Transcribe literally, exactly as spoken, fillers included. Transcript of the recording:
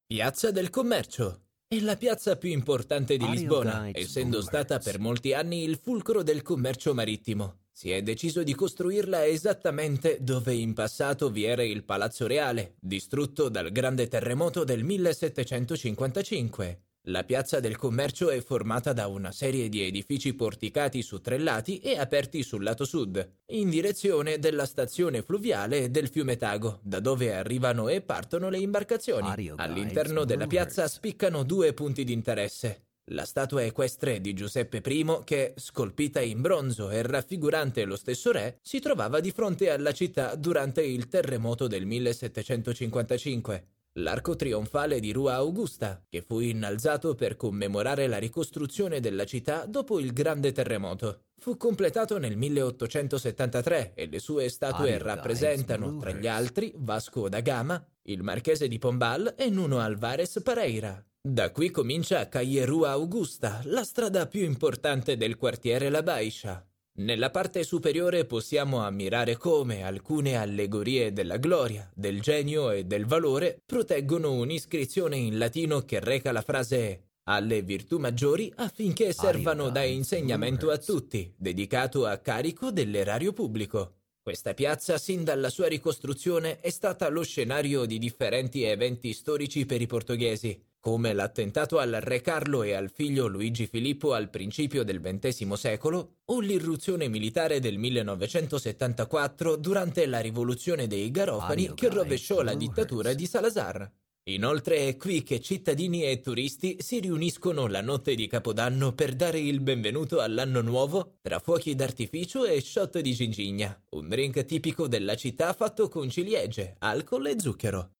Piazza del Commercio. È la piazza più importante di Audio Lisbona, guides essendo stata boomers. per molti anni il fulcro del commercio marittimo. Si è deciso di costruirla esattamente dove in passato vi era il Palazzo Reale, distrutto dal grande terremoto del millesettecentocinquantacinque. La piazza del Commercio è formata da una serie di edifici porticati su tre lati e aperti sul lato sud, in direzione della stazione fluviale del fiume Tago, da dove arrivano e partono le imbarcazioni. Audio guides All'interno della piazza boomers. spiccano due punti di interesse. La statua equestre di Giuseppe I che, scolpita in bronzo e raffigurante lo stesso re, si trovava di fronte alla città durante il terremoto del millesettecentocinquantacinque. L'arco trionfale di Rua Augusta, che fu innalzato per commemorare la ricostruzione della città dopo il grande terremoto. Fu completato nel milleottocentosettantatré e le sue statue Audio rappresentano, guides tra gli boomers. altri, Vasco da Gama, il marchese di Pombal e Nuno Alvarez Pereira. Da qui comincia Calle Rua Augusta, la strada più importante del quartiere La Baixa. Nella parte superiore possiamo ammirare come alcune allegorie della gloria, del genio e del valore proteggono un'iscrizione in latino che reca la frase «alle virtù maggiori affinché servano da insegnamento a tutti», dedicato a carico dell'erario pubblico. Questa piazza, sin dalla sua ricostruzione, è stata lo scenario di differenti eventi storici per i portoghesi, come l'attentato al re Carlo e al figlio Luigi Filippo al principio del ventesimo secolo o l'irruzione militare del millenovecentosettantaquattro durante la rivoluzione dei Garofani Audio che guides rovesciò la dittatura boomers. di Salazar. Inoltre è qui che cittadini e turisti si riuniscono la notte di Capodanno per dare il benvenuto all'anno nuovo tra fuochi d'artificio e shot di gingigna, un drink tipico della città fatto con ciliegie, alcol e zucchero.